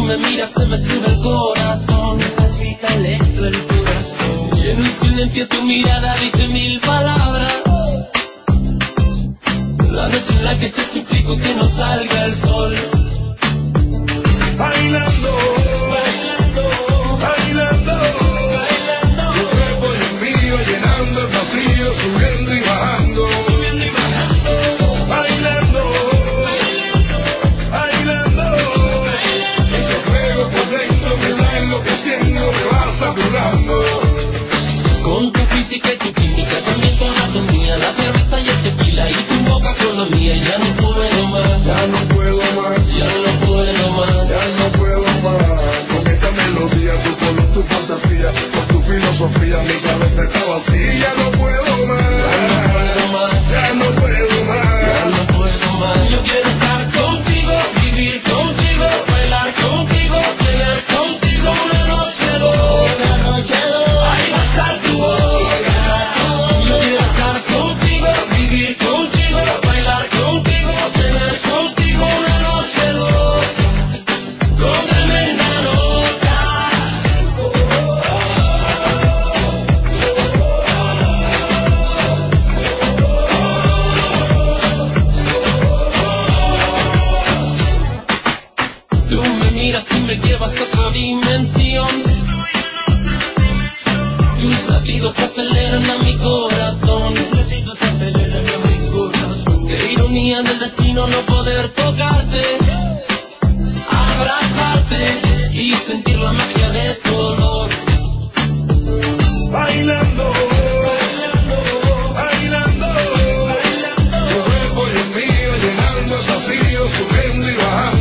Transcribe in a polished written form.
me miras se me sube el corazón, me palpita lento el corazón. Y en un silencio tu mirada dice 1000 palabras. La noche en la que te suplico que no salga el sol. Bailando, bailando, bailando, bailando. Tu cuerpo y el mío llenando el vacío, subiendo y bajando, subiendo y bajando. Bailando, bailando, bailando, bailando. Ese fuego por dentro me va enloqueciendo, me va saturando. Con tu física y tu química, también tu anatomía, la cerveza y el tequila y tu boca con la mía. Ya no puedo más, ya no puedo más, ya no puedo más, ya no puedo más. Con esta melodía, tu color, tu fantasía, con tu filosofía, mi cabeza está vacía. Ya no puedo más, ya no puedo más, ya no puedo más, ya no puedo más. Yo quiero estar contigo, vivir contigo, bailar contigo, tener contigo una noche loca, ahí va a estar tu boca. Yo quiero estar contigo, vivir contigo, bailar contigo, tener contigo una noche loca, con tremenda nota. Tú me miras y me llevas a otra dimensión. Tus latidos aceleran a mi corazón. Tus latidos aceleran a mi corazón. Qué ironía del destino no poder tocarte, abrazarte y sentir la magia de tu olor. bailando, bailando, bailando, bailando. Tu cuerpo y el mío llenando el vacío, subiendo y bajando.